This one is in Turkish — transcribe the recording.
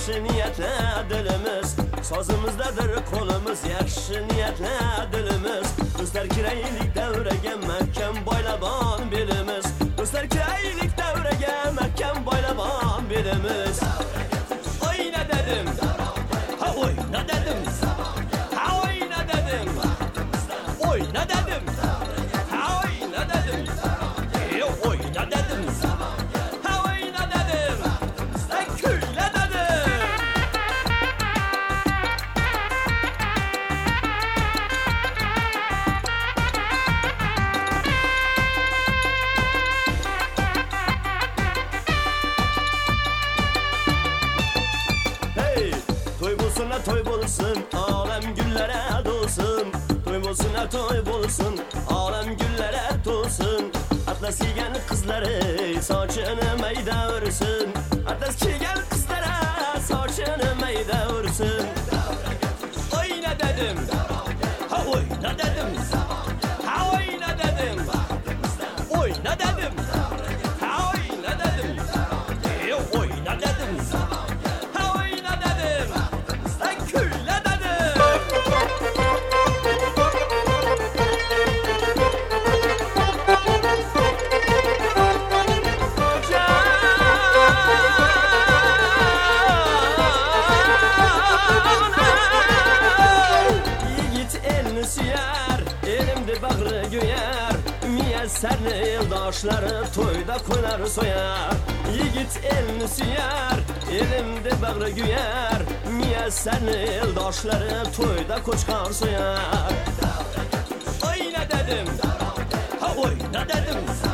yaxshi niyatla dilimiz, sozimizdadir qo'limiz, yaxshi niyatla dilimiz. Do'stlar kiraylik davraga mahkam boylabon belimiz, do'stlar kiraylik davraga mahkam boylabon belimiz. Oyna dedim, ha oyna dedim, ha oyna dedim, oyna dedim, ha oyna dedim, oyna dedim, ha oyna dedim, kuyla dedim. Hey, toy bulsun, alem güllere dolsun. Toy bulsun, alem güllere dolsun. Atlas giygen kızları saçını meyda vursun. Atlas giygen kızlara saçını meyda vursun. Oyna dedim, ha oyna dedim, ha oyna dedim, oyna dedim, ha oyna dedim, oyna dedim, ha oyna dedim, kuyla dedim. Yiğit elini süyer, elimde bağrı güyer. Miyesserli eldaşları toyda koylar soyar. Yiğit elini süyer, elimde bağrı güyer. Miyesserli eldaşları toyda koçkar soyar. Oyna dedim, ha oyna dedim.